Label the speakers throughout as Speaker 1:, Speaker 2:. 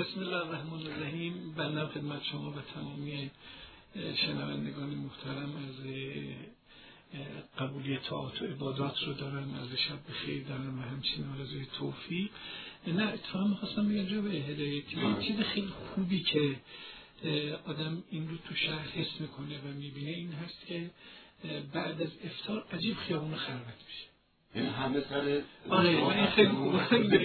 Speaker 1: بسم الله الرحمن الرحیم. بنده خدمت شما و تمامی شنوندگان محترم از قبولی طاعات و عبادات رو دارم، از شب بخیر دارم و همچنین آرزوی توفیق. نه اتفاقا میخواستم بگم جناب هدایتی، این چیز خیلی خوبی که آدم این رو تو شهر حس میکنه و میبینه این هست که بعد از افطار عجیب خیابون خلوت میشه.
Speaker 2: این همه سر
Speaker 1: این خیلی خوبه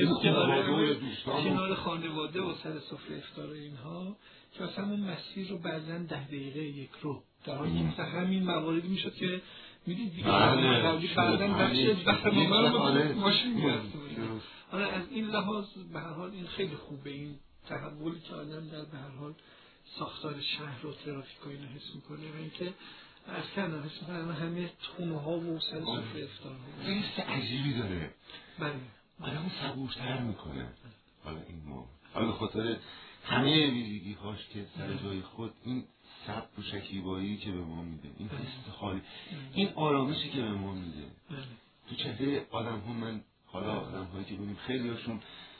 Speaker 1: کنار خانواده و سر سفره افطار اینها که اصلا اون مسیر رو بعداً 10 دقیقه یک رو در حالی که مثلا همین مواردی میشد که میدید دیگه بعداً بخش بخش ماشین میاد. از این لحاظ به هر حال این خیلی خوبه، این تحولی که آدم در به هر حال ساختار شهر و ترافیک و اینا حس میکنه و اینکه از کنم حس میکنم همه خونه ها و سر سفره افطار
Speaker 2: این حس عجیبی داره.
Speaker 1: بله
Speaker 2: آدمو صبورتر میکنه. حالا این حالا به خاطر همه ویژگی هاش که سر جای خود، این صبر و شکیبایی که به ما میده، این حس خالی، این آرامشی که به ما میده تو چهره آدم ها. من حالا آدم هایی که ببینیم خیلی هاشون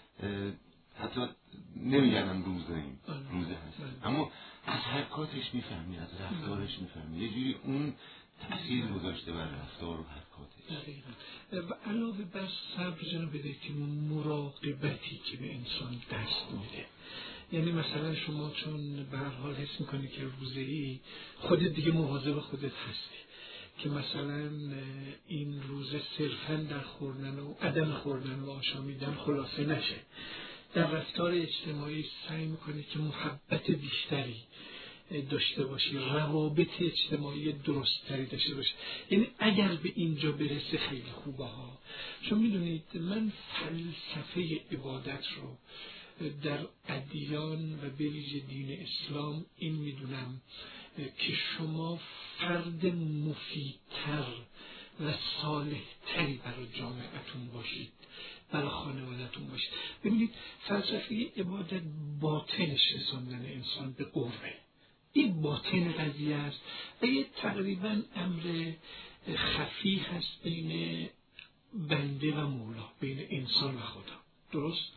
Speaker 2: حتی نمیگنم روزه هست، اما از حرکاتش میفهمی، از رفتارش میفهمی، یه جوری اون تأثیر گذاشته بر رفتار و حرکاتش.
Speaker 1: و علاوه بر صبر جناب هدایتی، مراقبتی که به انسان دست میده. یعنی مثلا شما چون به هر حال حس میکنی که روزه‌ای خودت دیگه مواظب خودت هستی که مثلا این روزه صرفاً در خوردن و عدم خوردن و آشامیدن خلاصه نشه. در رفتار اجتماعی سعی میکنه که محبت بیشتری داشته باشی، روابط اجتماعی درستری داشته باشی. یعنی اگر به اینجا برسه خیلی خوبه ها. چون میدونید من فلسفه عبادت رو در ادیان و به ویژه دین اسلام این میدونم که شما فرد مفیدتر و صالحتری برای جامعتون باشید، برای خانوادتون باشید. ببینید فلسفه عبادت باطنش رساندن انسان به قربه، این باطن قضیه است و یه تقریبا امر خفی هست بین بنده و مولا، بین انسان و خدا. درست؟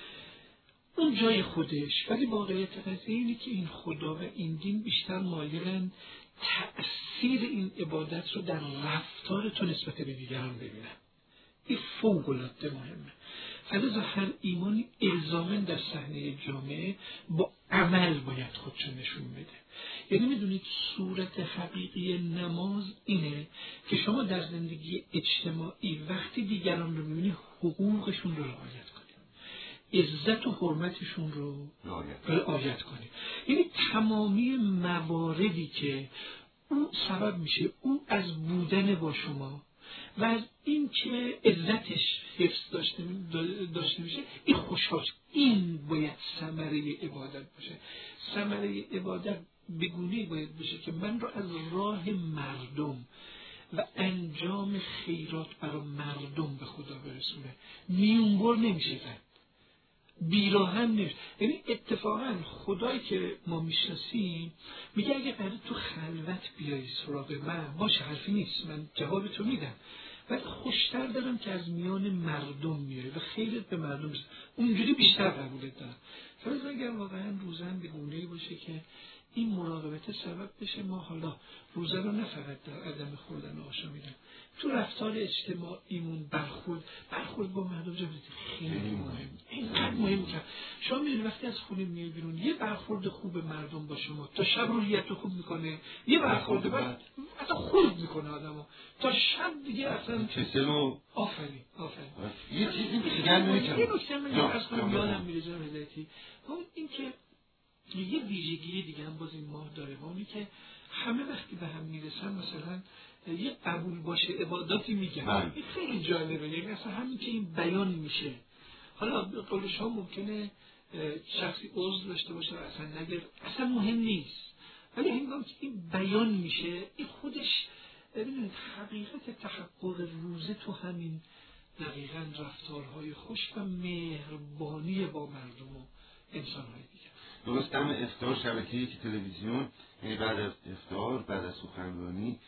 Speaker 1: اون جای خودش، ولی واقعیت قضیه اینه که این خدا و این دین بیشتر مایلن تأثیر این عبادت رو در رفتار تو نسبت به دیگران ببینن. این فوق‌العاده مهمه. فلذا هر ایمانی الزاماً در صحنه جامعه با عمل باید خودشو نشون بده. یعنی میدونید صورت حقیقی نماز اینه که شما در زندگی اجتماعی وقتی دیگران رو میبینی حقوقشون رو رعایت کنید، عزت و حرمتشون رو رعایت کنید. یعنی تمامی مواردی که اون سبب میشه اون از بودن با شما و از این که عزتش حفظ داشته میشه، این خوشحال، این باید ثمره عبادت باشه. ثمره عبادت بگونه‌ای باید باشه که من رو از راه مردم و انجام خیرات برای مردم به خدا برسونه. میونبر نمیشه زد، بیراهن نمیشه. یعنی اتفاقا خدایی که ما میشناسیم میگه اگه قراره تو خلوت بیایی سراغ من، باشه حرفی نیست، من جواب تو میدم، ولی خوشتر دارم که از میان مردم میاری و خیرت به مردم بشه، اونجوری بیشتر قبولت دارم. فرض اگر واقعا روزن به گونه‌ای باشه که این مراقبت سبب بشه ما حالا روزه رو نه فقط در عدم خوردن و آشامیدن، تو رفتار اجتماعیمون برخورد با مردم جمعیت خیلی مهم. اینقدر مهم که شما میرین وقتی از خونه میای بیرون یه برخورد خوب مردم با شما تا شب روحیت خوب میکنه، یه برخورد بعد اصلا خورد میکنه آدمو تا شب دیگه اصلا آفرین
Speaker 2: یه چیزی دیگه
Speaker 1: من اصلا یادم میره جناب هدایتی، اون این که یه ویژگی دیگه هم باز این ماه داره و اونی که همه وقتی به هم میرسن مثلا یه قبول باشه عباداتی میگن. این خیلی جالبه، یعنی اصلا همین که این بیان میشه، حالا قول شما ممکنه شخصی عذر داشته باشه و اصلا نگه، اصلا مهم نیست، ولی هنگام که این بیان میشه این خودش ببینید حقیقت تحقق روزه تو همین دقیقاً رفتارهای خوش و مهربانی با مردم و انسانهای دیگه.
Speaker 2: درست دم افطار شبکه تلویزیون، یعنی بعد از افطار، بعد از سخنرانی،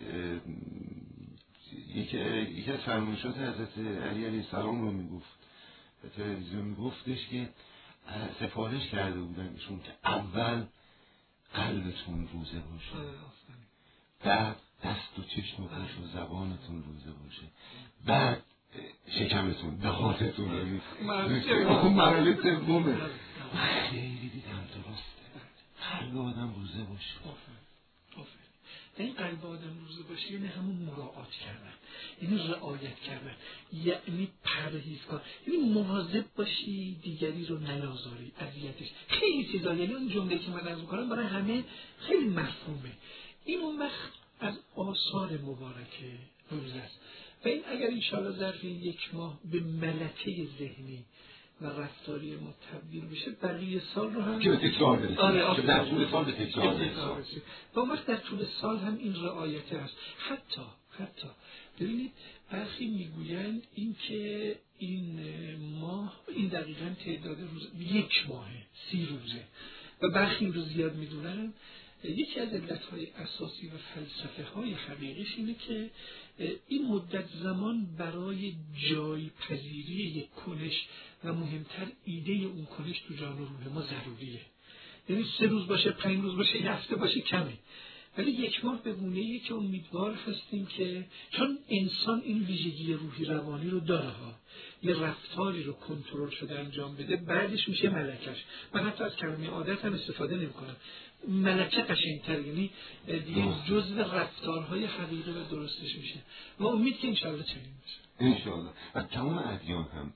Speaker 2: یکی از فرمایشات حضرت علی علیه السلام رو میگفت به تلویزیون، میگفتش که سفارش کرده بودن ایشون که اول قلبتون روزه باشه، بعد دست و چشم و گوش و زبانتون روزه باشه، بعد شکمتون، دهانتون. مرحله سومه. خیلی دیدم درسته، قلب آدم روزه باشه.
Speaker 1: این قلب آدم روزه باشه یعنی همون مراعات کردن، یعنی رعایت کردن، یعنی پرهیز کن، یعنی مواظب باشی دیگری رو نیازاری، اذیتش، خیلی چیزا. یعنی اون جمله که من عرض می‌کنم برای همه خیلی مفهومه. این اون وقت از آثار مبارکه روزه است و این اگر انشاءالله ظرف 1 ماه به ملکه ذهنی و رفتاری ما تبدیل بشه، بقیه سال رو هم
Speaker 2: که تکرار برسید، که در طول سال به تکرار برسید
Speaker 1: و اون وقت در طول سال هم این رعایت هست. حتی ببینید برخی میگویند این که این ماه، این دقیقاً تعداد روز 1 ماهه، 30 روزه و برخی این رو زیاد میدونن. یکی از علتهای اساسی و فلسفه های حقیقیش اینه که این مدت زمان برای جای پذیری یک کنش و مهمتر ایده اون کنش تو جان و روح ما ضروریه. یعنی 3 روز باشه، 5 روز باشه، 1 هفته باشه کمه، ولی 1 ماه به گونه‌ایه که امیدوار هستیم که چون انسان این ویژگی روحی روانی رو داره ها، یه رفتاری رو کنترل شده انجام بده، بعدش میشه ملکش. من حتی از کلمه عادت هم استفاده نمی‌کنم. ملکه قشنگ‌تر، یعنی دیگه جزء رفتارهای حقیقی و درستش میشه. ما امید که انشاءالله چنین میشه.
Speaker 2: انشاءالله. و تمام ادیان هم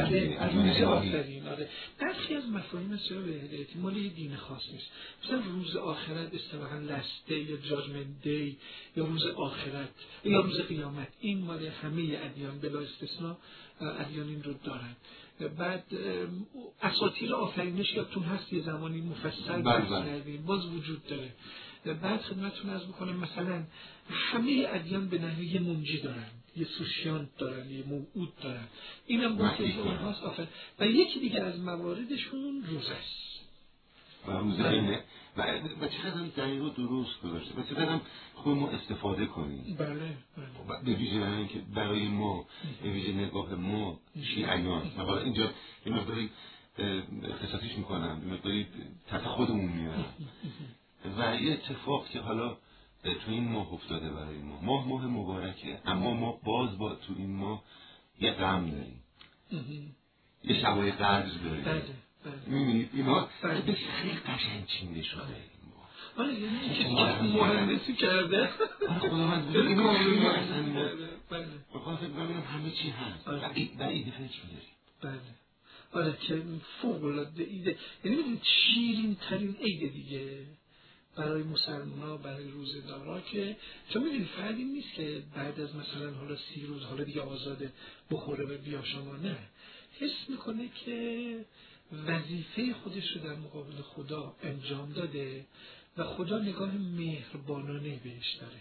Speaker 1: آره. برخی از مفاهیم اصلا به هدایتی مال یه دین خاص نیست. مثلا روز آخرت اصطلاحاً لست دی یا جاجمنت دی یا روز آخرت یا روز قیامت، این مال همه ادیان بلا استثناء ادیان این رو دارن. بعد اساطیر آفرینش یادتون هست یه زمانی مفصل بحث کردیم، باز وجود داره. بعد خدمتتون عرض می‌کنم مثلا همه ادیان به نحوی یه منجی دارن، یه سوشیانت دارن، یه موعود دارن، اینم با که اونهاست آفر. و یکی دیگر از مواردشون روزه است
Speaker 2: و روزه اینه و چقدر هم دقیق و درست گذاشته و چقدر هم خود ما استفاده کنیم.
Speaker 1: بله.
Speaker 2: به ویژه برای اینکه برای ما، به ویژه نگاه ما شیعیان، و حالا اینجا یه مقداری اختصاصیش میکنم، یه مقداری تحت خودمون میارم و یه اتفاق که حالا تو این ماه افتاده برای ما، ماه مبارکه، اما ما باز با تو این ماه یه غم داریم، یه شبای قدر داریم. می‌بینید اینا خیلی قشنگ چینده شده این ماه.
Speaker 1: آره یعنی که مهندسی کرده.
Speaker 2: خدا من بگم اینو بخوام فکر ببینم همه چی هست. در ایده فکر می‌داریم.
Speaker 1: بله. آره که فوق‌العاده ایده. یعنی می‌دونید شیرین ترین عید دیگه برای مسلمان‌ها، برای روزه‌دارا، که چون می‌دونید فقط این نیست که بعد از مثلا حالا 30 روز حالا دیگه آزاده بخوره و بیاشامانه، حس می‌کنه که وظیفه خودش رو در مقابل خدا انجام داده و خدا نگاه مهربانانه بهش داره.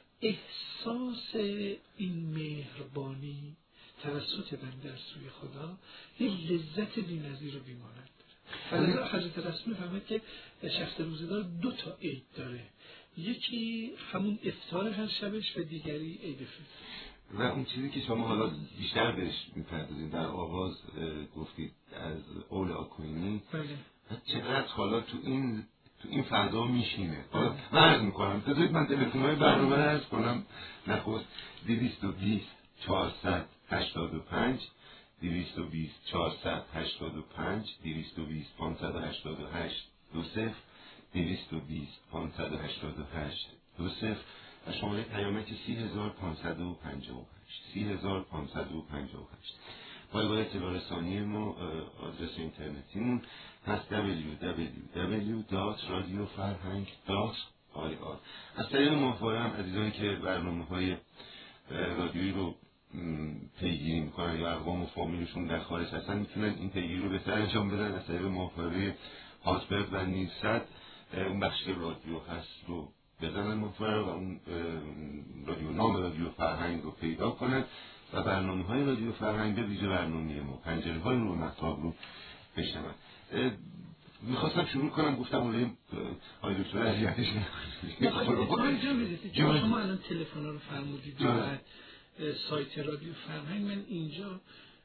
Speaker 1: احساس این مهربانی توسط بنده از سوی خدا یه لذت بی‌نظیر و بی‌مانند داره. و حضرت رسول فهمید که شخص روزه‌دار 2 تا عید داره، یکی همون افطار هر شبش و دیگری عید فطر.
Speaker 2: و اون چیزی که شما حالا بیشتر بهش می‌پردازید در آغاز گفتید از قول آکوینی، چقدر حالا تو این فردا میشینه. حالا عرض میکنم بذارید من تلفن‌های برنامه رو عرض کنم. نخست 220 485 220 485 220 588 20 220 588 20 و شماره پیامک 30558 30558. پایگاه اطلاع رسانی ما، آدرس اینترنتیمون هست www.radiofarhang.ir. از طریق ماهواره هم عزیزانی که برنامه‌های رادیویی رو پیگیری میکنن یا اقوام و فامیلشون در خارج هستن میتونن این پیگیری رو بهتر انجام بدن. از طریق ماهواره هاتبرد و نیلسات اون بخش رادیو هست رو بزنن ماهواره و اون رادیو، نام رادیو فرهنگ رو پیدا کنن و برنامه‌های رادیو فرهنگ به ویژه برنامه ما پنجره‌های نور مطلب رو بشنون. میخواستم شروع کنم، گفتم آقای دکتر اذیتش نکنید.
Speaker 1: شما الان تلفن رو فرمودید بعد سایت رادیو فرهنگ، من اینجا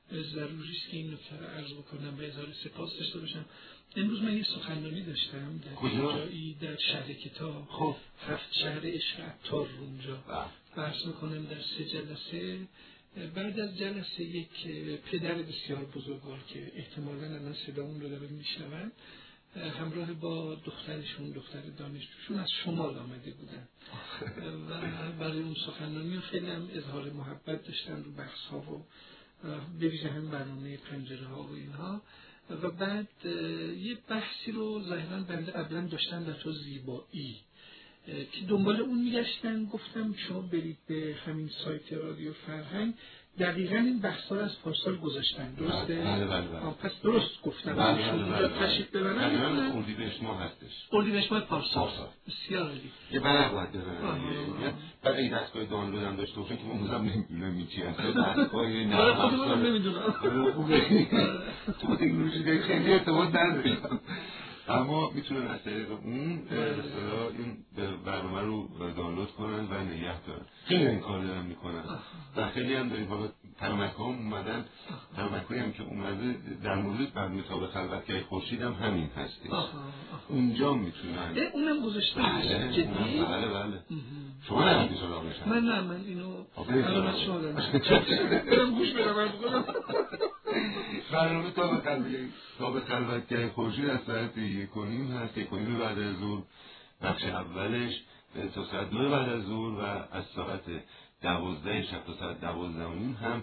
Speaker 1: ضروری است که این نکته رو عرض بکنم و اظهار سپاس داشته باشم. امروز من یه سخنرانی داشتم در جایی در شهر کتاب،
Speaker 2: خب
Speaker 1: 7 شهر عشق عطار اونجا بحث میکنم در 3 جلسه. بعد از جلسه یک پدر بسیار بزرگوار که احتمالاً الان صدامون رو دارن میشنون، همراه با دخترشون، دختر دانشجوشون از شمال آمده بودن و برای اون سخنرانی خیلی هم اظهار محبت داشتن رو بحث ها و به ویژه همین برنامه پنجره ها و اینها. و بعد یه بحثی رو ظاهراً بنده قبلا داشتن در تو زیبایی که دنبال اون میگشتن. گفتم شما برید به همین سایت رادیو فرهنگ، دقیقاً این بحث‌ها رو از پارسال گذاشتن، درسته؟
Speaker 2: بله.
Speaker 1: پس درست گفتم.
Speaker 2: بله.
Speaker 1: تشریف ببرن.
Speaker 2: اردیبهشت ماه هستش.
Speaker 1: اردیبهشت ماه پارسال. بسیار عالی.
Speaker 2: یه برق باید ببرن. بعد این دستگاه دانلود هم داشته باشن که من موزم نمیدونم این چی هست. دستگاه
Speaker 1: نه خودم نمیدونم.
Speaker 2: تو تکنولوژی خیلی ارتباط ندارم. اما میتونن از طریق اون مثلا این برنامه رو دانلود کنن و نگه دارن. خیلی این کار دارن میکنن و خیلی هم داریم. حالا پیامک‌ها اومدن، پیامک‌هایی هم که اومده در مورد برنامه تاب خلوتگاه خورشید هم همین هستش. اونجا میتونن.
Speaker 1: اونم گذاشته.
Speaker 2: بله. شما نمیدونید شما میشن.
Speaker 1: من اینو الان شما دارم گوش بدم.
Speaker 2: برنامه تاب خلوتگاه خورشید از ساعت 1:30 هست، 1:30 بعد از ظهر بخش اولش تا ساعت 9 بعد از ظهر و از ساعت 12 شب تا ساعت 12:30 هم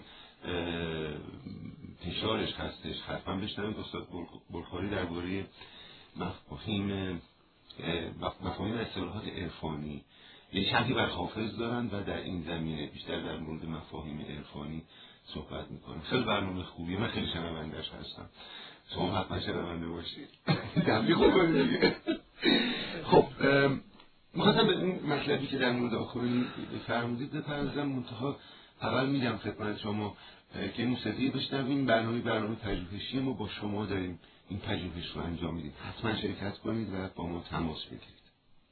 Speaker 2: تشارش هستش. حتما بشنوید. استاد بلخاری درباره مفاهیم اصطلاحات عرفانی یه شرحی بر حافظ دارن و در این زمینه بیشتر در مورد مفاهیم عرفانی صحبت میکنم. خیلی برنامه خوبیه. من خیلی شنونده‌اش هستم. شما حتما شنونده باشید. دمی خوب کنید. خب میخواستم به این مطلبی که در مورد آخرین فرمودید بپردازم. منتها اول میگم خدمت شما که موسیقی بشنویم. برنامه پژوهشی ما با شما داریم این پژوهش رو انجام میدیم. حتما شرکت کنید و با ما تماس بگیرید.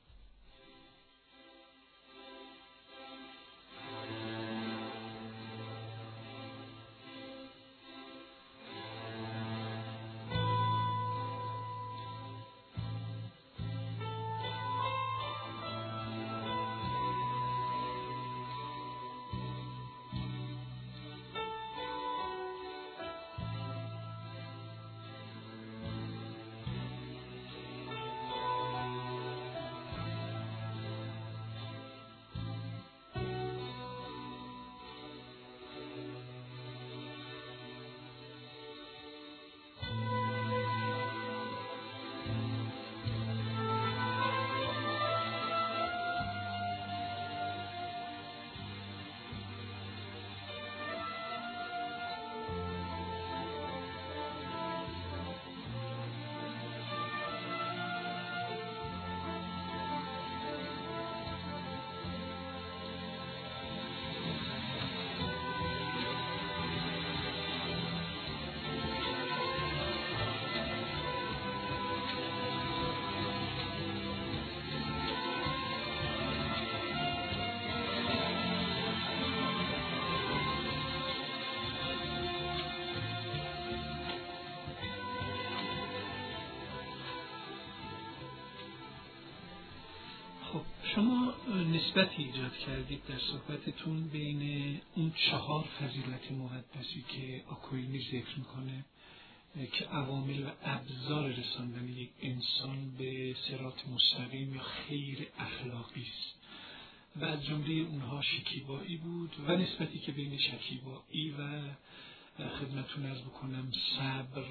Speaker 1: شما نسبتی ایجاد کردید در صحبتتون بین اون 4 فضیلت مقدسی که آکوینی ذکر میکنه که عوامل و ابزار رساندن یک انسان به صراط مستقیم یا خیر اخلاقی است و از جمله اونها شکیبایی بود و نسبتی که بین شکیبایی و خدمتتون عرض بکنم صبر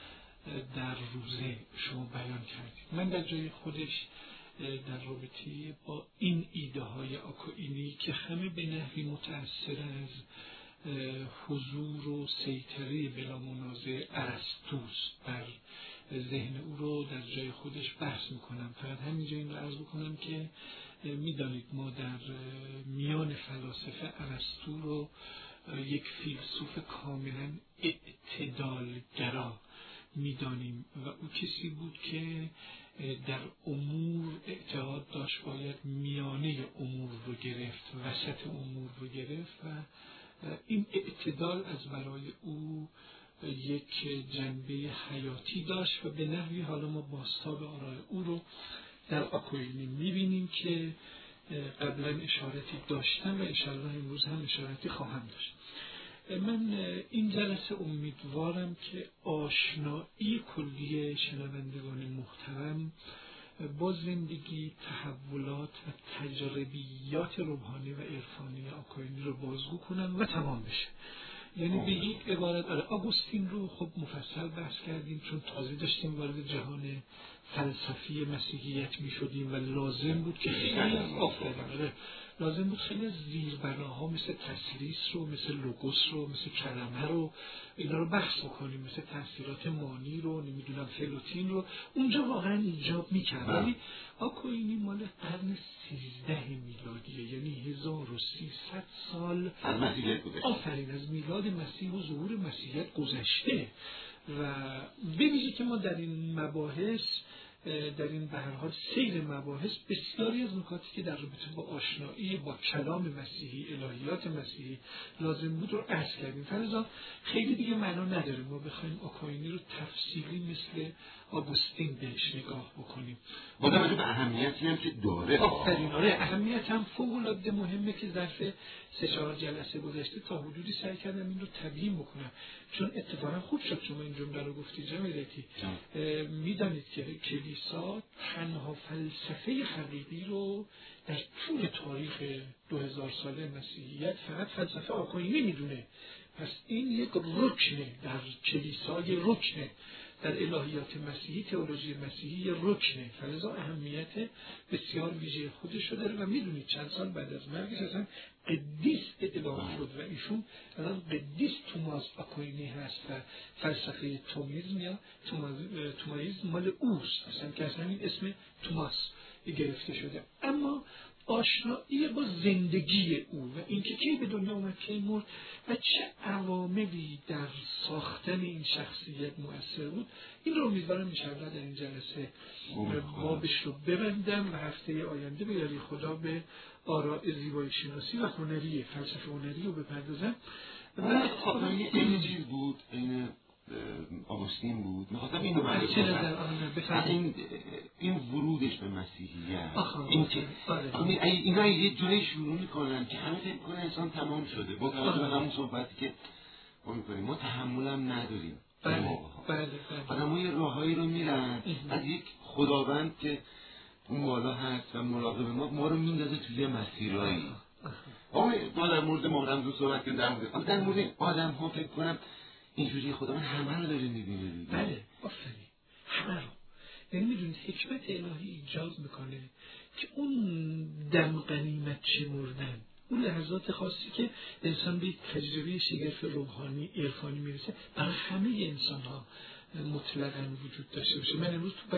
Speaker 1: در روزه شما بیان کردید. من در جای خودش در رابطه با این ایده های آکوینی که همه به نحوی متأثر از حضور و سیطره بلا منازع ارسطوست بر ذهن او رو در جای خودش بحث میکنم. فقط همینجا این رو عرض بکنم که میدانید ما در میان فلاسفه ارسطو رو یک فیلسوف کاملا اعتدالگرا میدانیم و او کسی بود که در امور اعتقاد داشت باید میانه امور رو گرفت، وسط امور رو گرفت و این اعتدال از برای او یک جنبه حیاتی داشت و به نحوی حالا ما بازتاب آراء او رو در آکوینی میبینیم که قبلا اشارتی داشتم و انشاءالله امروز هم اشارتی خواهم داشت. من این جلسه امیدوارم که آشنایی کلی شنوندگان محترم با زندگی، تحولات و تجربیات روحانی و عرفانی آکوینی رو بازگو کنم و تمام بشه. یعنی به یک عبارت آگوستین رو خب مفصل بحث کردیم چون تازه داشتیم وارد جهان فلسفی مسیحیت می شدیم و لازم بود که لازم بود خیلی از زیربناها مثل تسلیس رو، مثل لوگوس رو، مثل کلمه رو، اینا رو بحث بکنیم، مثل تاثیرات مانی رو، نمیدونم فلوتین رو، اونجا واقعا ایجاب میکرد. ولی آکوینی مال قرن 13 میلادیه، یعنی 1300 سال آفرین از میلاد مسیح و ظهور مسیحیت گذشته. و ببینید که ما در این مباحث، در این به هر حال سیر مباحث، بسیاری از نکاتی که در رابطه با آشنایی با کلام مسیحی، الهیات مسیحی لازم بود رو عرض کردیم. فلذا خیلی دیگه معنا نداره ما بخوایم آکوینی رو تفصیلی مثل آگوستین بهش نگاه بکنیم.
Speaker 2: با توجه به اهمیتی هم که داره.
Speaker 1: آفرین، آره، اهمیت هم فوق‌العاده مهمه که ظرف 3-4 جلسه گذشته تا حدودی سعی کردم این رو تبیین بکنم، چون اتفاقا خوب شد شما این جمله رو گفتی جمیلتی. میدانید که کلیسا تنها فلسفه حقیقی رو در طول تاریخ 2000 ساله مسیحیت فقط فلسفه آکوینی میدونه. پس این یک رکنه در کلیسای، رکنه در الهیات مسیحی، تئولوژی مسیحی رکنه. فلذا اهمیت بسیار ویژه خودش رو داره و میدونید چند سال بعد از مرگش اصلا قدیس اعلام شد و ایشون الان قدیس توماس آکوینی هست و فلسفه تومیزم یا تومایزم مال اوست، اصلا که از همین اسم توماس گرفته شده. اما آشنایی با زندگی او و اینکه کی به دنیا اومد، کی مرد و چه عواملی در ساختن این شخصیت مؤثر بود، این رو امیدوارم انشاءالله در این جلسه بابش رو ببندم و هفته آینده به یاری خدا به آراء زیبایی شناسی و هنری، فلسفه هنری رو بپردازم.
Speaker 2: و این چیز بود، این آگوستین بود. می‌خواستم اینو بگم، این ورودش به مسیحیت، این که اینا یه جوری شروع می‌کنن که همه فکر کنن انسان تمام شده. با توجه به همون صحبتی که ما می‌کنیم، ما تحملم نداریم. آدم‌ها یه راههایی رو میرن، از یک خداوند که اون بالا هست و مراقب ما رو میندازه توی مسیرایی. ما در مورد مهرمزون صحبت کردیم، در مورد آدم‌ها فکر کنم اینجوری خدا من همه رو داره میبینه دیگه.
Speaker 1: بله، آفرین، همه رو. یعنی میدونید حکمت الهی ایجاد میکنه که اون دم غنیمت شمردن، اون لحظات خاصی که انسان به تجربه شگرف روحانی عرفانی میرسه، برای همه انسان ها مطلقاً وجود داشته باشه. من امروز تو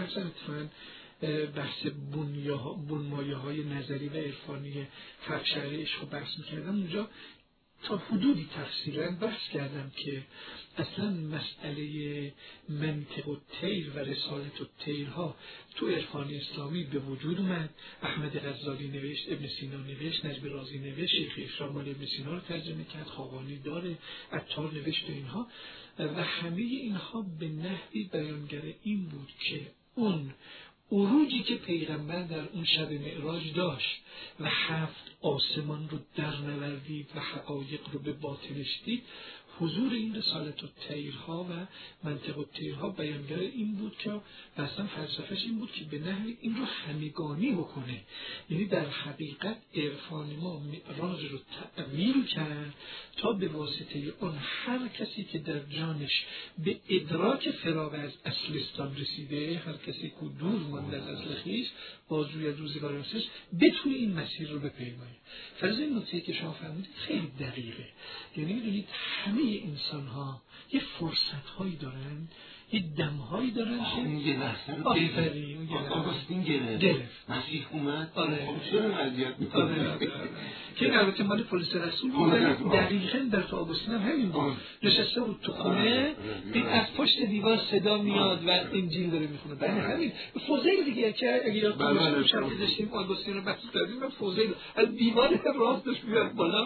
Speaker 1: بحث بنمایه های نظری و عرفانی فرق عشق رو بحث میکردم، اونجا تا حدودی تفصیلا بحث کردم که اصلا مسئله منطق الطیر و رسالت الطیرها تو عرفان اسلامی به وجود اومد. احمد غزالی نوشت، ابن سینا نوشت، نجم رازی نوشت، شیخ اشراق مال ابن سینا رو ترجمه کرد، خاقانی داره، عطار نوشت و اینها، و همه اینها به نحوی بیانگر این بود که اون عروجی که پیغمبر در اون شب معراج داشت و 7 آسمان رو در نوردید و حقایق رو به باطنش دید، حضور این رسالت الطیرها و منطق الطیرها بیانگر این بود که اصلا فلسفهش این بود که به نحوی این رو همگانی بکنه. یعنی در حقیقت عرفان ما معراج رو تعمیل کرد تا به واسطه اون هر کسی که در جانش به ادراک فراغ از اصلستان رسیده، هر کسی که دور مانده از اصل خویش، بازجوی از روزگار نفسش، بتونه این مسیر رو بپیمایه. فرض این نکته که شما فرمودید خیلی دقیقه. یعنی میدونید همه انسان ها یه فرصت هایی دارن، یه دم هایی دارن که
Speaker 2: اون یه لحظه رو آگوستین گرفت، مسیح اومد، خب چرا وضعیت میکنه
Speaker 1: که این البته مال پلیس رسول بود، دقیقا در تو آگوستین هم همین بود. نشسته بود تو خونه، این از پشت دیوار صدا میاد و انجیل داره میخونه. بله همین فوزیل دیگه که اگه یادتون باشه شب داشتیم آگوستین رو بحث کردیم، من فوزیل از دیوار راستش میاد بالا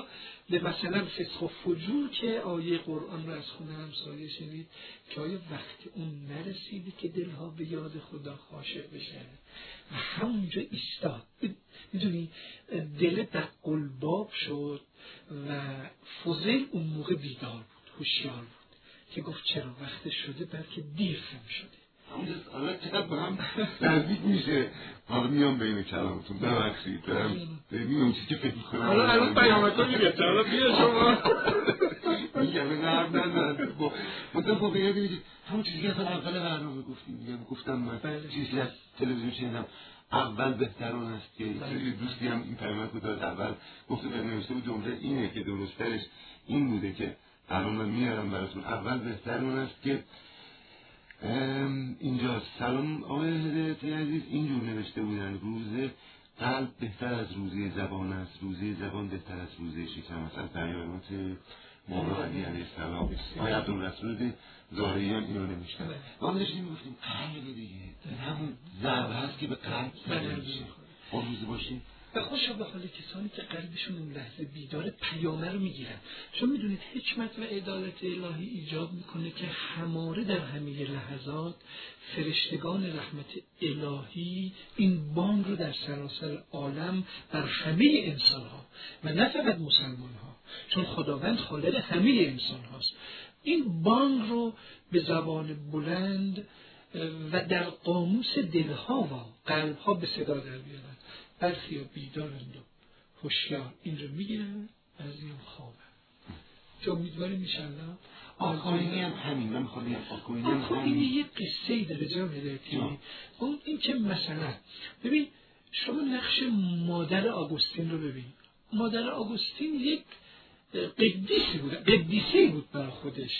Speaker 1: مثلا فسق و فجور که آیه قرآن رو از خونه همسایه شنید که آیا وقتی اون نرسیده که دلها به یاد خدا خاشع بشه و همونجا ایستاد. میدونی دل در قلباب شد و فضیل اون موقع بیدار بود، هوشیار بود که گفت چرا وقت شده بلکه دیر هم شده.
Speaker 2: حالا چقدر با هم نزدیک میشه. حالا میام بین کلامتون ببخشید دارم میام چیزی که فکر میکنم.
Speaker 1: حالا الان پیامتون میگه حالا بیا شما
Speaker 2: میگم این حرف نزد منطقه واقعیت میگه همون چیزی که اول برنامه گفتم من چیزی از تلویزیون شنیدم اول بهترون است که دوستی هم این پیامت رو داد. اول گفته به نوشته بود جمله اینه که درسترش این بوده که الان من میارم براتون. اول بهترون است که اینجا سلام آقای هدایتی عزیز اینجور نوشته بودن روزه قلب بهتر از روزه زبان است، روزه زبان بهتر از روزه شکم است. از پیامات مولا علی علیه السلام آقای عبدالرسول زارعیان اینو نمیشتن. ما داشتیم میگفتیم قلب دیگه همون ضربه هست که به قلب زده میشه. با روزه باشیم
Speaker 1: و خوشا به حال کسانی که قلبشون اون لحظه بیداره پیامه رو میگیرن. چون میدونید حکمت و عدالت الهی ایجاب میکنه که هماره در همه لحظات فرشتگان رحمت الهی این بانگ رو در سراسر عالم بر همه انسان ها و نه فقط مسلمان ها، چون خداوند خالق همه انسان هاست، این بانگ رو به زبان بلند و در قاموس دلها و قلبها به صدا در بیارن. برخی ها بیدارند و هوشیار این رو میگیرن از این خوابه که امیدواریم انشالله.
Speaker 2: آکوینی هم همین. من میخوام بگم
Speaker 1: آکوینی یه قصه ای داره جناب هدایتی. اون این که مثلا ببین شما نقش مادر آگوستین رو ببین. مادر آگوستین یک قدیسی بود برای خودش.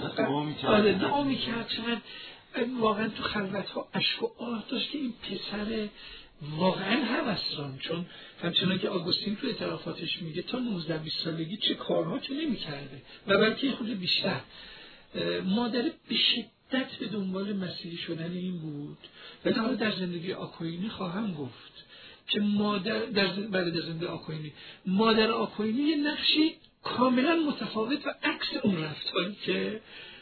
Speaker 1: دعا میکرد چقدر واقعا تو خلوت ها اشک و آه داشت که این پسر واقعا هوسران، چون همچنان که آگوستین تو اعترافاتش میگه تا 19-20 سالگی چه کارها که نمی کرده و بلکه خود بیشتر. مادر به شدت به دنبال مسیحی شدن این بود و در زندگی آکوینی خواهم گفت که مادر در زندگی آکوینی مادر آکوینی یه نقشی کاملا متفاوت و عکس اون رفتاری که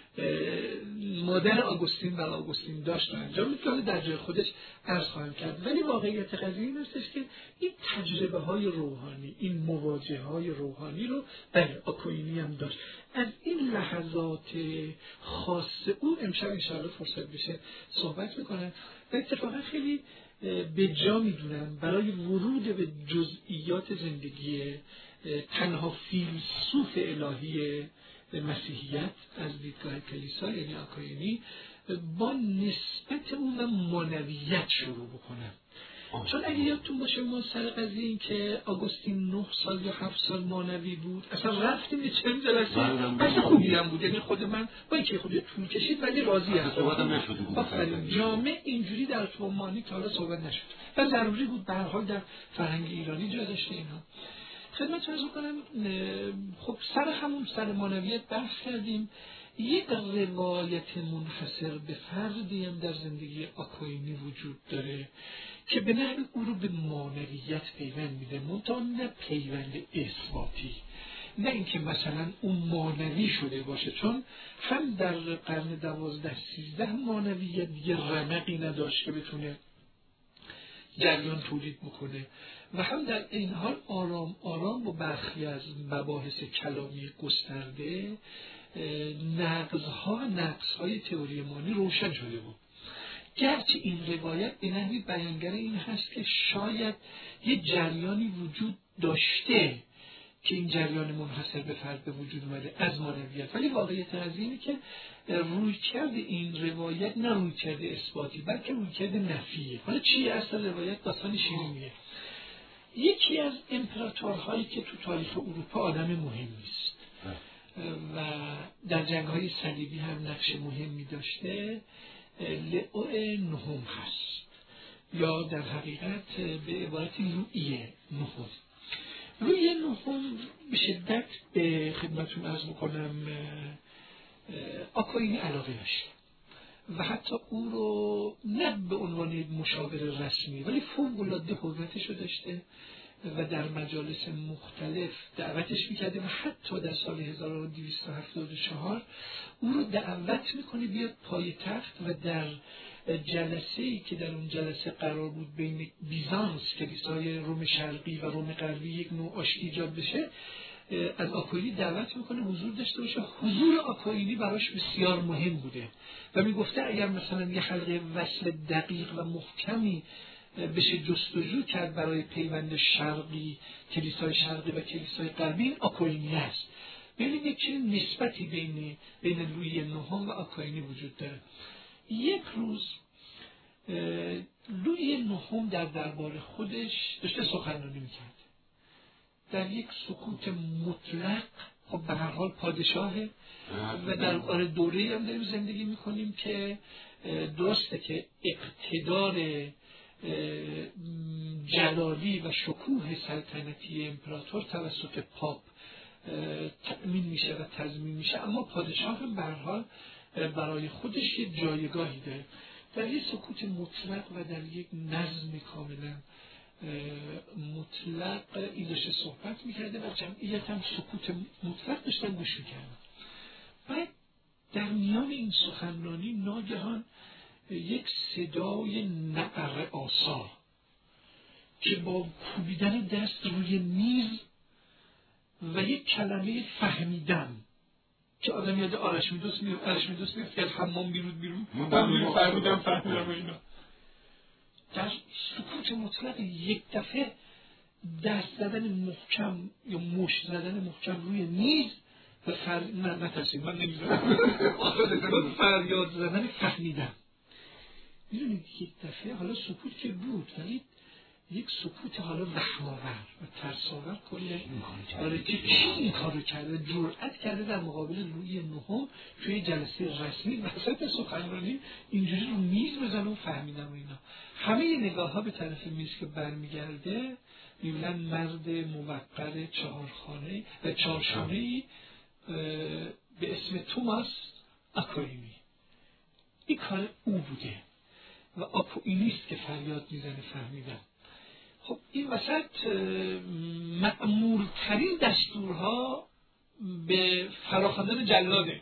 Speaker 1: مادر آگوستین و آگوستین داشت انجام می‌داد در جای خودش عرض خواهم کرد. ولی واقعیت قضیه این هستش که این تجربه های روحانی، این مواجهه های روحانی رو بله آکوینی هم داشت. از این لحظات خاص او امشب انشاءالله فرصت بشه صحبت میکنم و اتفاقا خیلی به جا میدونم برای ورود به جزئیات زندگی تنها فیلسوف الهی مسیحیت از دیدگاه کلیسا یعنی آکوینی با نسبت اون و معنویت شروع بکنم. چون اگه یادتون باشه ما سر قضیه این که آگوستین 9 سال یا 7 سال معنوی بود اصلا رفتیم یه چند جلسه بحث خوبی هم بود، یعنی خود من با اینکه خود طول کشید ولی راضی هستم. جامع اینجوری در تومانی که حالا صحبت نشد و ضروری بود به هر حال در فرهنگ ایرانی جا داشته اینا. خدمت عرض کنم خب سر معنویت بحث کردیم. یک روایت منحصر به فردی هم در زندگی آکوینی وجود داره که به نحو او رو به معنویت پیوند میده، منتها نه پیوند اثباتی، نه اینکه مثلا اون معنوی شده باشه، چون هم در قرن 12-13 معنویت یه رمقی نداشت که بتونه جریان تولید میکنه و هم در این حال آرام آرام با برخی از مباحث کلامی گسترده نقص‌های تئوری مانی روشن شده بود. گرچه این روایت به نحوی بیانگر این هست که شاید یه جریانی وجود داشته که این جریان منحصر به فرد به وجود اومده از معنویت، ولی واقعیت از اینه که رویکرد این روایت نه رویکرد اثباتی بلکه رویکرد نفیه. حالا چیه اصل روایت؟ داستان شیرینیه. یکی از امپراتورهایی که تو تاریخ اروپا آدم مهمی است و در جنگ‌های صلیبی هم نقش مهمی داشته، لئو نهم هست یا در حقیقت به عبارت لویی نهم. لویی نهم به شدت به خدمتون عرض میکنم آکوینی علاقه داشت و حتی او رو نه به عنوان مشاور رسمی ولی فوق‌العاده حرمتش رو داشته و در مجالس مختلف دعوتش میکرده و حتی در سال 1274 او رو دعوت میکنه بیاد پای تخت و در جلسه‌ای که در اون جلسه قرار بود بین بیزانس، کلیسای روم شرقی و روم غربی، یک نوع آشتی ایجاد بشه، از آکوینی دعوت میکنه حضور داشته باشه. حضور آکوینی براش بسیار مهم بوده و میگفته اگر مثلا یه حلقه وصل دقیق و محکمی بشه جستجو کرد برای پیوند شرقی، کلیسای شرقی و کلیسای غربی، این آکوینی است. ببینید یک چنین نسبتی بین لویی نهم و آکوینی وجود داره. یک روز لویی نهم در دربار خودش داشته سخنرانی میکرد در یک سکوت مطلق. خب به هر حال پادشاهه و در دوره‌ای هم داریم زندگی میکنیم که درسته که اقتدار جلالی و شکوه سلطنتی امپراتور توسط پاپ تأمین میشه و تضمین میشه، اما پادشاه هم به هر حال برای خودش یک جایگاهی داره. در یک سکوت مطلق و در یک نظم کاملا مطلق این داشته صحبت میکرده و جمعیت هم سکوت مطلق داشتن گوش میکردن. بعد در میان این سخنرانی ناگهان یک صدای نعره آسا که با کوبیدن دست روی میز و یک کلمه فهمیدم که آدم یاد آرشمیدس میفت که از حمام بیرون فهمیدم و اینا. در سکوت مطلق یک دفعه دست زدن محکم یا مشت زدن محکم روی میز و نترسید من نمیزدم فریاد زدن فهمیدم. میدونید یک دفعه حالا سکوت که بود ولی یک سکوت حالا وهم‌آور و ترس‌آور کله برای که کی این کارو کرده، جرأت کرده در مقابل لویی نهم توی جلسه رسمی وسط سخنرانی اینجوری رو میز بزنه و فهمیدم و اینا. همه نگاه‌ها به طرف میز که برمیگرده میبینن مرد موقر چهارشانه‌ای به اسم توماس آکوینی. این کار او بوده و آکوینیست که فریاد میزنه فهمیدم. خب این وسط مأمورترین دستورها به فراخواندن جلاده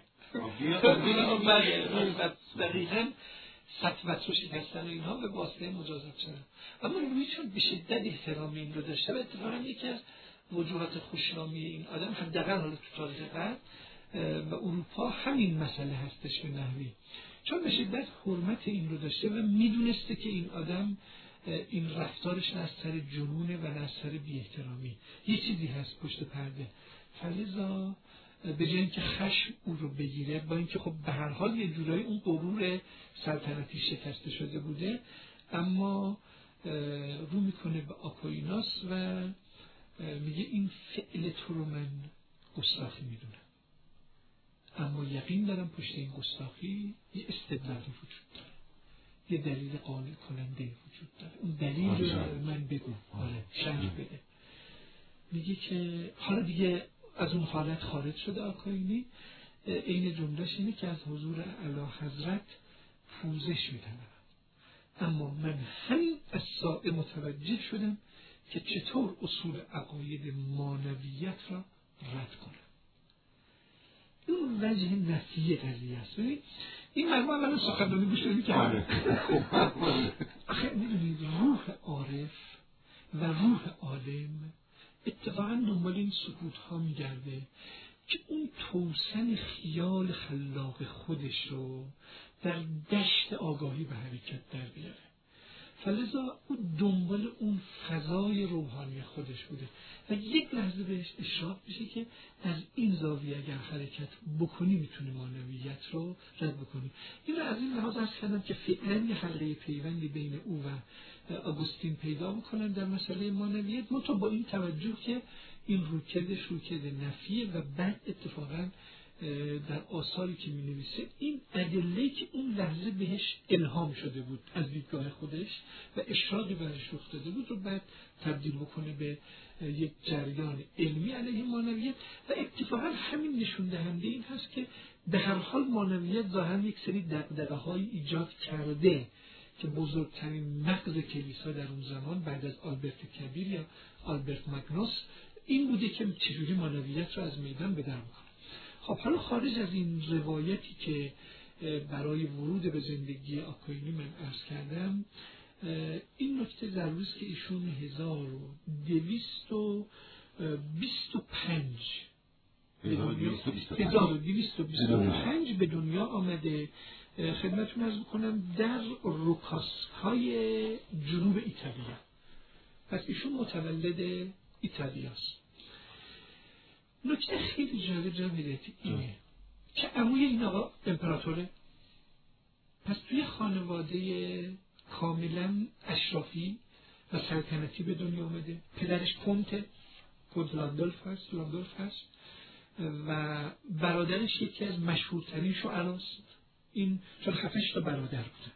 Speaker 1: دقیقاً سطوت رو شکستن و اینها به واسطه مجازات شدن. اما روی چون به شدت احترام این رو داشته و اتفاقاً یکی از وجوهات خوشنامی این آدم حداقل حالا تو تاریخ غرب و اروپا همین مسئله هستش به نحوی، چون به شدت حرمت این رو داشته و میدونسته که این آدم این رفتارش نه از سر جنونه و نه از سر بی احترامی، یه چیزی هست پشت پرده. فلذا به جای اینکه خشم او رو بگیره، با اینکه خب به هر حال یه جورایی اون غرور سلطنتی شکسته شده بوده، اما رو میکنه به آکویناس و میگه این فعل تو رو من گستاخی میدونم، اما یقین دارم پشت این گستاخی یه استدلالی وجود داره، یه دلیل قانع کننده وجود داره. اون دلیل رو من بگو، شنج بده. میگه که حالا دیگه از اون حالت خارج شده آکوینی. این جملهش اینه که از حضور اعلی حضرت پوزش می‌طلبم، اما من همین از ساعه متوجه شدم که چطور اصول عقاید مانویت را رد کنم. این وجه نفی قضیه است. این مرموم من سخنرانی گوش بدید که آخه میدونید روح عارف و روح عالم اتفاقا دنبال این سکوت ها میگرده که اون توسن خیال خلاق خودش رو در دشت آگاهی به حرکت در بیاره. فلذا او دنبال اون فضای روحانی خودش بوده و یک لحظه بهش اشراق میشه که از این زاویه اگر حرکت بکنی میتونی مانویت رو رد بکنی. این رو از این لحاظ عرض کردم که فعلا یه حلقه پیوندی بین او و آگوستین پیدا بکنن در مسئله مانویت، منتها با این توجه که این روکردش روکرد نفیه و بعد اتفاقا در آثاری که می نویسه این ادله‌ای که اون لحظه بهش الهام شده بود از دیدگاه خودش و اشراقی برش رخ داده بود رو بعد تبدیل بکنه به یک جریان علمی علیه مانویت. و اتفاقا همین نشون دهنده این هست که به هر حال مانویت ظاهرا یک سری دغدغه‌های ایجاد کرده که بزرگترین مغز کلیسا در اون زمان بعد از آلبرت کبیر یا آلبرت ماگنوس این بوده که چجوری معنویت رو از میدان به در بکنه. خب حالا خارج از این روایتی که برای ورود به زندگی آکوینی من عرض کردم، این نکته ضروری است که ایشون 1225 به دنیا آمده. خدمتتون عرض می‌کنم در روکاسکای جنوب ایتالیا. پس ایشون متولد ایتالیاست. نکته خیلی جالب اینه که عموی این آقا امپراتوره. پس توی خانواده کاملا اشرافی و سلطنتی به دنیا آمده. پدرش کنت لاندولف هست و برادرش یکی از مشهورترین شاعراست. این چون 7 تا برادر بودن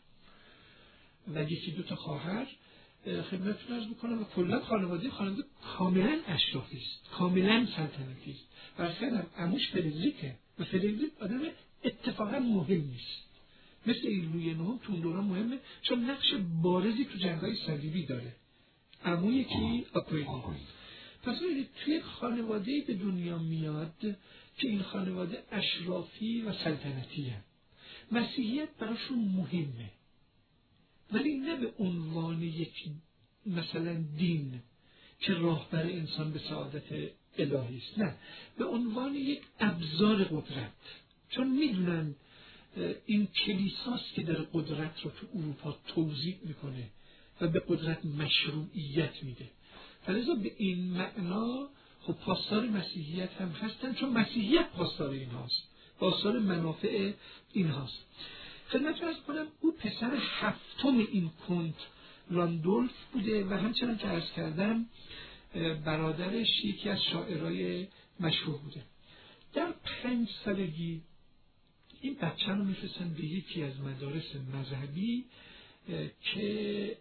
Speaker 1: و یکی 2 تا خواهر. خدمتتون عرض می‌کنم و کلا خانواده کاملا اشرافی است، کاملا سلطنتی است. و عموش فردریکه و فردریک آدم اتفاقا مهم نیست، مثل این لویی نهم تو اون دوران مهمه چون نقش بارزی تو جنگ‌های صلیبی داره. عموی کی؟ آکوینی. پس توی خانواده به دنیا میاد که این خانواده اشرافی و سلطنتی هست. مسیحیت براشون مهمه، ولی نه به عنوان یک مثلا دین که راهبر انسان به سعادت الهی است، نه، به عنوان یک ابزار قدرت. چون میدونن این کلیساست که در قدرت رو تو اروپا توزیع میکنه و به قدرت مشروعیت میده. فلذا به این معنا خب پاسدار مسیحیت هم هستن، چون مسیحیت پاسدار این هاست، پاسدار منافع این هاست. خدمت رو از کنم او پسر 7م این کنت لاندولف بوده و همچنان که عرض کردم برادرش یکی از شاعرای مشهور بوده. در 5 سالگی این بچه رو میفرستن به یکی از مدارس مذهبی که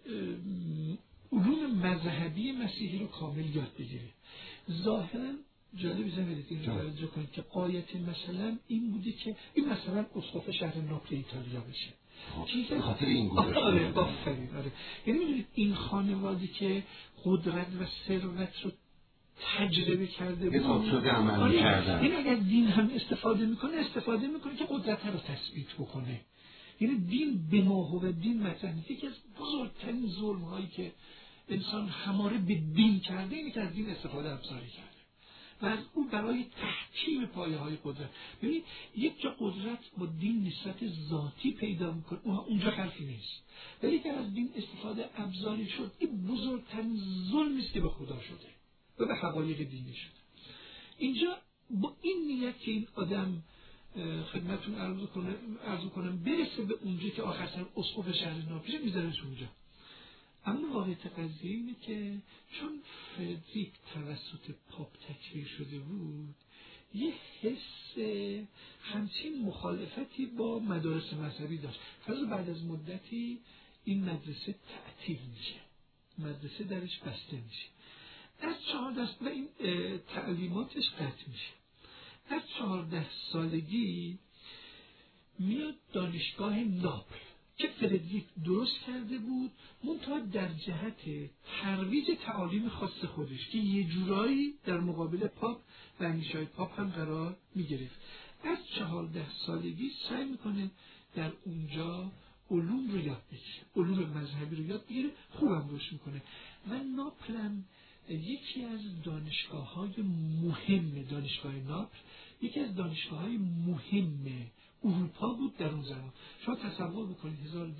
Speaker 1: علوم مذهبی مسیحی رو کامل یاد بگیره. ظاهرا جالب زمینید این رو توجه کنید که قایت مثلا این بوده که این مثلا اسقف شهر ناپل ایتالیا بشه.
Speaker 2: به خاطر این گذاشته.
Speaker 1: آره. یعنی میدونید این خانواده که قدرت و ثروت رو تجربه کرده بود،
Speaker 2: حساب شده عمل می‌کردن.
Speaker 1: این اگر دین هم استفاده میکنه که قدرت رو تثبیت بکنه. یعنی دین به ما و دین مطرح نیست. یکی از بزرگترین ظلم‌هایی که انسان هماره به دین کرده اینه که از دین استفاده ابزاری کرده و از او برای تحکیم پایه‌های قدرت. ببینید یک جا قدرت با دین نسبت ذاتی پیدا میکنه، اونجا حرفی نیست. ولی اگر از دین استفاده ابزاری شد، این بزرگترین ظلمی است که به خدا شده و به حقایق دینی شده. اینجا با این نیت که این آدم خدمتتون عرض کنم برسه به اونجا که آخر سر اسقف شهر ناپل میذارنش اونجا. اما واقعیت قضیه اینه که چون فردریک توسط پاپ تکفیر شده بود، یه حس همچین مخالفتی با مدارس مذهبی داشت. فرض بعد از مدتی این مدرسه تعطیل میشه، مدرسه درش بسته میشه. از 14 و این تعلیماتش قطع میشه. از 14 سالگی میاد دانشگاه ناپل که فردریک درست کرده بود، منتها در جهت ترویج تعالیم خاص خودش که یه جورایی در مقابل پاپ و اندیشه‌های پاپ هم قرار میگرفت. از 14 سالگی سعی میکنه در اونجا علوم رو یاد بگیره، علوم مذهبی رو یاد بگیره، خوبم روش میکنه. و ناپل هم یکی از دانشگاه‌های مهم، دانشگاه ناپل یکی از دانشگاه‌های مهم اروپا بود در اون زمان. شما تصور بکنید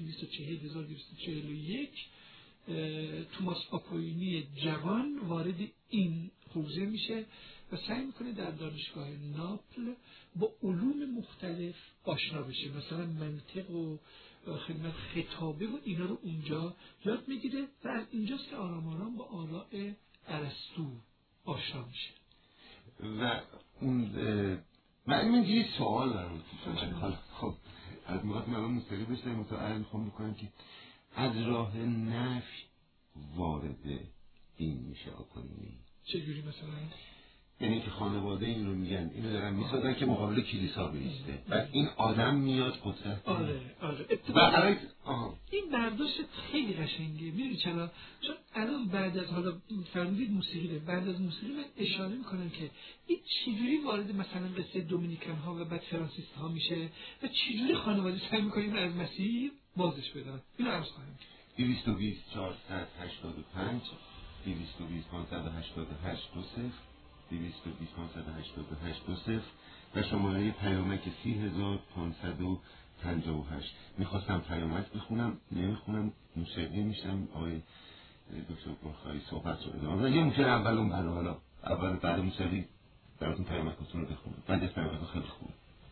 Speaker 1: 1241 توماس آکوینی جوان وارد این حوزه میشه و سعی میکنه در دانشگاه ناپل با علوم مختلف آشنا بشه، مثلا منطق و خدمت خطابه و اینا رو اونجا یاد میگیره و از اینجاست که آرام آرام با آراء ارسطو آشنا میشه.
Speaker 2: و اون من یه سوال دارم. خب از موقعی که من مستقی بشه متعرض میخوام بکنم که از راه نفی وارد دین میشه آکوینی.
Speaker 1: چجوری مثلا؟
Speaker 2: یعنی که خانواده این رو میگن، اینو دارن میسازن که مقابل کلیسا بیسته و این آدم میاد قدرت.
Speaker 1: آره این برداشت خیلی قشنگه. میدونی چرا؟ چون الان بعد از حالا فرمودید موسیقی، بعد از موسیقی من اشاره میکنم که این چجوری وارد مثلا قصه دومینیکن ها و بعد فرانسیست ها میشه و چجوری خانواده سعی میکنیم از مسیح بازش بدن. اینو عرض خواهم کرد.
Speaker 2: 220 485 220 588 20 220 588 و شماره پیامک 30558. میخواستم پیامک بخونم، نمیخونم، موسیقی میشم. آقای دکتر برخایی صحبت رو ادامه بدم. یه ممکن اول اون حالا اول بعد موسیقی براتون پیامکاتون رو بخونم. بعد از پیامکاتون خیلی خوبه.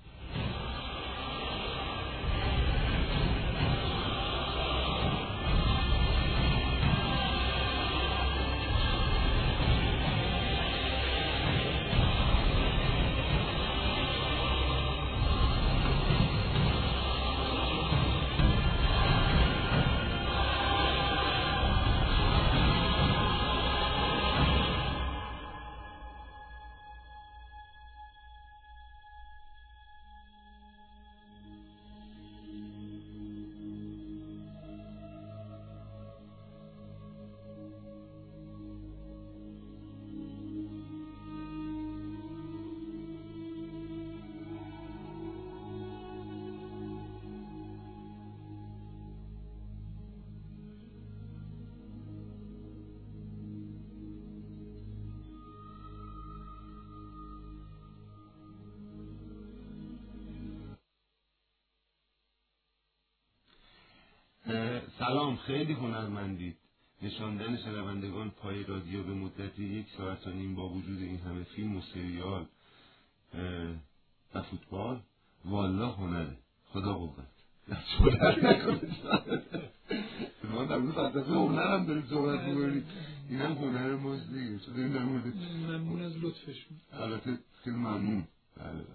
Speaker 2: سلام، خیلی هنرمندید. نشاندن شنوندگان پای رادیو به مدت 1 ساعت و نیم با وجود این همه فیلم و سریال و فوتبال، والله هنره. خدا قوت. ما در مورد فلسفه هنرم داریم صحبت می‌کنیم. اینم هنر ماست دیگه. چون داریم در مورد
Speaker 1: ممنون از لطفش.
Speaker 2: البته خیلی ممنون. بله.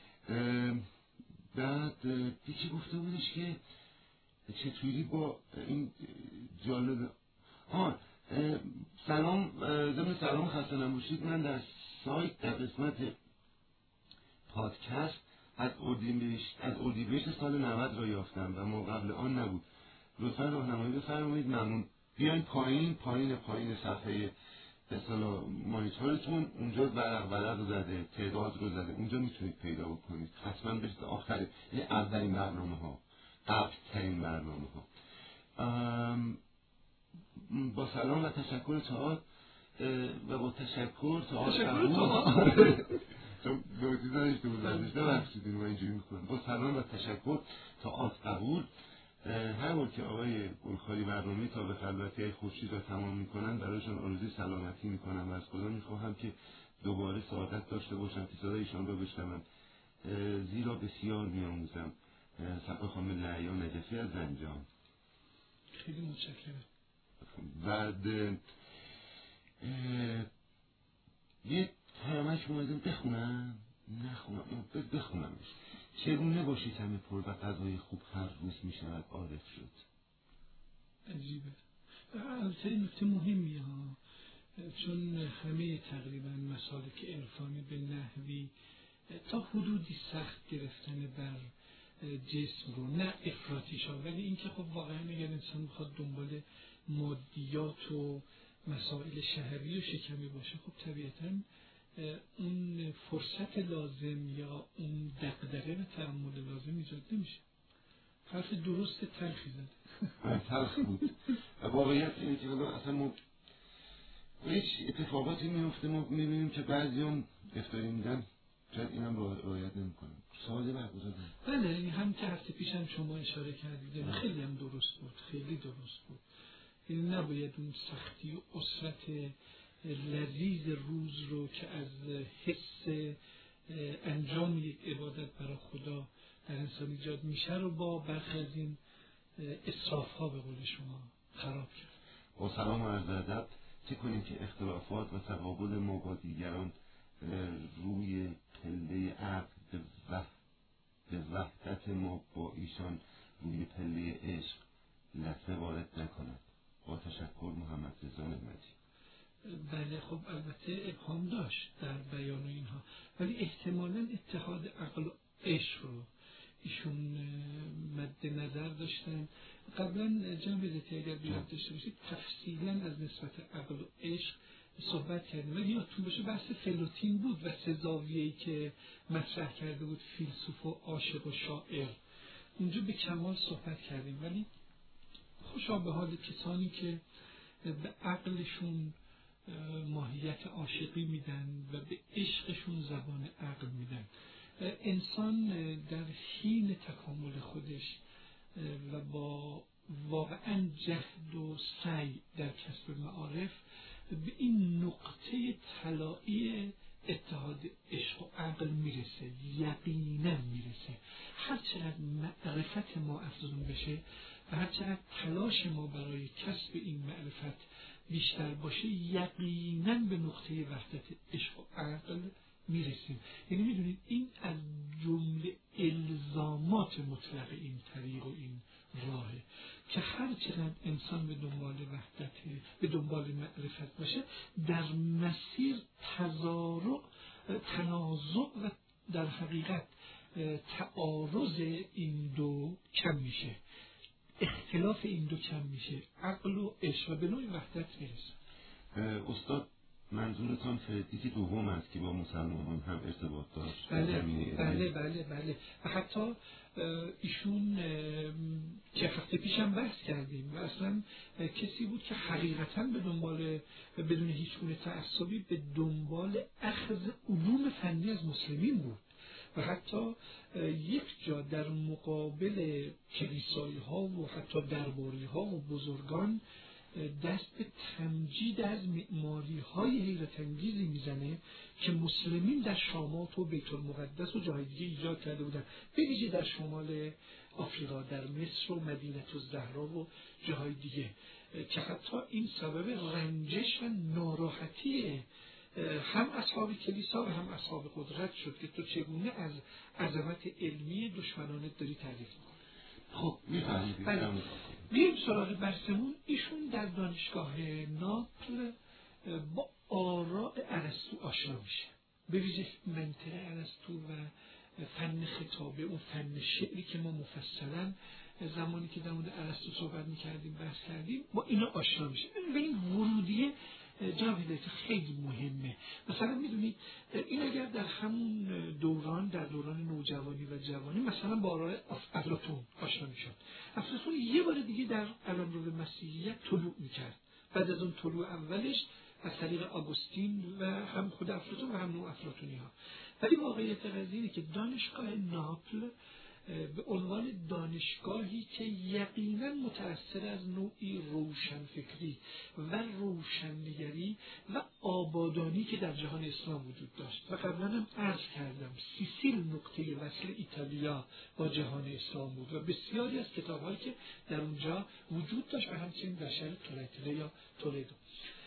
Speaker 2: بعد چی گفته بودش که چطوری با این جالبه. سلام، ضمن سلام خسته نباشید. من در سایت در قسمت پادکست از اردیبهشت سال 90 را یافتم و ما قبل آن نبود. لطفا راهنمایی بفرمایید. ممنون. بیاین پایین صفحه اصطلاح مانیتورتون، اونجا ورق رو زده، تعداد رو زده، اونجا میتونید پیدا بکنید. حتما برید آخر اولین برنامه ها، قبل ترین برنامه ها. با سلام و تشکر تئاتر و با تشکر تئاتر چون دوزی داشته بود ازش نبخشید اینو اینجوری میکنم. با سلام و تشکر تئاتر قبول. هر بار که آقای گلخاری برنامه تا به خلوتی خورشید را تمام میکنن برایشان آرزوی سلامتی میکنم و از خدا میخواهم که دوباره سعادت داشته باشم که صدای ایشان را بشنوم، زیرا بسیار میآموزم. صفحه خانم لعیا نجفی از زنجان.
Speaker 1: خیلی متشکرم.
Speaker 2: بعد یه پیامک اومدم بخونمش. چگونه با شکم پر و غذای خوب هر روز می شود عارف شد.
Speaker 1: عجیبه. البته نکته مهمیه ها، چون همه تقریبا مسالک عرفانی به نحوی تا حدودی سخت گرفتن بر جسم رو، نه افراطی شد، ولی اینکه خب واقعا اگر انسان میخواد دنبال مادیات و مسائل شهری و شکمی باشه، خب طبیعتاً اون فرصت لازم یا اون دغدغه و تحمل لازم ایجاد نمیشه. حرف درست تلخی زده.
Speaker 2: تلخ بود. واقعیت اینه که اصلا ما هیچ اتفاقاتی میفته، ما میبینیم که بعضی هم افطاری میدن، شاید اینم رعایت نمیکنن. ساده برگزار کنن.
Speaker 1: بله، هم که هفته پیش هم شما اشاره کردید خیلی هم درست بود، خیلی درست بود. این نباید اون سختی و اسرت لذیذ روز رو که از حس انجام یک عبادت برای خدا در انسان ایجاد میشه رو با برخی از این اسراف ها به قول شما خراب کرد.
Speaker 2: با سلام و عرض ادب. چه کنیم که اختلافات و تقابل ما با دیگران روی پله عقل به وحدت ما با ایشان روی پله عشق لطمه وارد نکند. با تشکر، محمد رضا نعمتی.
Speaker 1: بله خب البته ابهام داشت در بیان اینها، ولی احتمالاً اتحاد عقل و عشق رو ایشون مد نظر داشتن. قبلا جناب عزتی اگر بیاد داشته باشید تفصیلاً از نسبت عقل و عشق صحبت کردیم، ولی یادتون باشه بحث فلوتین بود و سه زاویه‌ای که مطرح کرده بود فیلسوف و عاشق و شاعر، اونجا به کمال صحبت کردیم. ولی خوشا به حال کسانی که به عقلشون ماهیت عاشقی میدن و به عشقشون زبان عقل میدن. انسان در حین تکامل خودش و با واقعا جهد و سعی در کسب معارف به این نقطه طلایی اتحاد عشق و عقل میرسه، یقینا میرسه. هر چقدر معرفت ما افزون بشه و هر چقدر تلاش ما برای کسب این معرفت بیشتر باشه، یقینا به نقطه وحدت عشق و عقل میرسیم. یعنی میدونید این از جمله الزامات مطلق این طریق و این راهه که هر چقدر انسان به دنبال وحدت، به دنبال معرفت باشه، در مسیر تنازع و در حقیقت تعارض این دو کم میشه، اختلاف این دو کم میشه، عقل و عشق و به نوعی وحدت میرسه.
Speaker 2: استاد منظورتان فردیسی دوم است که با مسلمانان هم ارتباط داشت؟
Speaker 1: بله. و حتی ایشون که هفته پیش هم بحث کردیم و اصلا کسی بود که حقیقتا به دنبال بدون هیچ گونه تعصبی به دنبال اخذ علوم فنی از مسلمین بود و حتی یک جا در مقابل کلیسایی ها و حتی درباری ها و بزرگان دست به تمجید از معماری های حیرت انگیزی میزنه که مسلمین در شامات و بیت المقدس و جاهای دیگه ایجاد کرده بودن، به ویژه در شمال آفریقا، در مصر و مدینه الزهرا و جاهای دیگه، که حتی این سبب رنجش و ناراحتی هم اصحاب کلیسا و هم اصحاب قدرت شد که تو چگونه از عظمت علمی دشمنانت داری تعریف می‌کنی.
Speaker 2: خب می‌فهمید.
Speaker 1: بیایم سراغ بحثمون. ایشون در دانشگاه ناپل با آراء ارسطو آشنا میشه، به ویژه منطق ارسطو و فن خطابه، اون فن شعری که ما مفصلا زمانی که در مورد ارسطو صحبت میکردیم بحث کردیم، با اینا آشنا میشه. به این ورودیه جاویدت خیلی مهمه. مثلا میدونید این اگر در همون دوران، در دوران نوجوانی و جوانی، مثلا با آراء افلاطون آشنا میشد، افلاطون یه بار دیگه در قلمرو مسیحیت طلوع میکرد. بعد از اون طلوع اولش از طریق آگوستین و هم خود افلاطون و هم نوع افلاطونی ها. ولی واقعیت قضیه اینه که دانشگاه ناپل به عنوان دانشگاهی که یقینا متأثر از نوعی روشنفکری و روشنگری و آبادانی که در جهان اسلام وجود داشت و قبلا هم عرض کردم سیسیل نقطه وصل ایتالیا با جهان اسلام بود و بسیاری از کتاب‌هایی که در اونجا وجود داشت و همچنین در شهر تولتله یا تولدو.